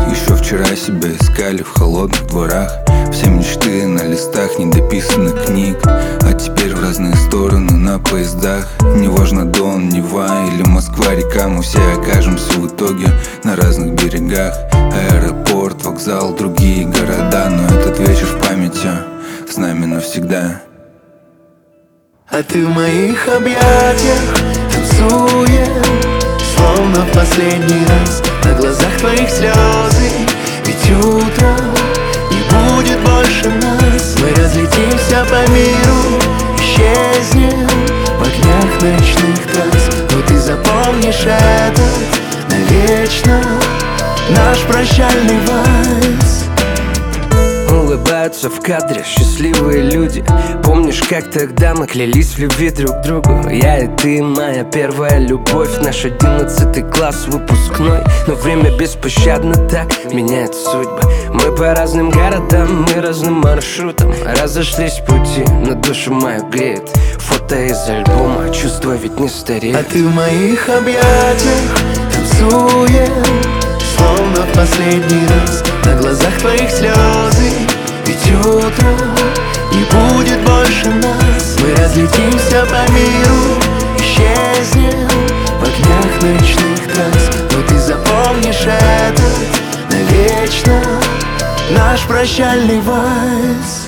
Еще вчера себя искали в холодных дворах. Все мечты на листах недописанных книг, а теперь в разные стороны на поездах. Неважно, Дон, Нева или Москва-река, мы все окажемся в итоге на разных берегах. Аэропорт, вокзал, другие города, но этот вечер в памяти с нами навсегда. А ты в моих объятиях танцуешь, словно в последний раз. На глазах твоих слезы, ведь утром не будет больше нас. Мы разлетимся по миру, исчезнем в огнях ночных трасс. Но ты запомнишь этот навечно наш прощальный вальс. Улыбаются в кадре счастливые люди. Помнишь, как тогда мы клялись в любви друг к другу? Я и ты, моя первая любовь, наш 11 класс выпускной. Но время беспощадно так меняет судьбы. Мы по разным городам, мы разным маршрутам разошлись пути, но душу мою греет фото из альбома, чувства ведь не стареют. А ты в моих объятиях танцуешь, словно в последний раз. На глазах твоих слезы, ведь утром не будет больше нас. Мы разлетимся по миру, исчезнем в огнях ночных трасс. Но ты запомнишь этот навечно наш прощальный вальс.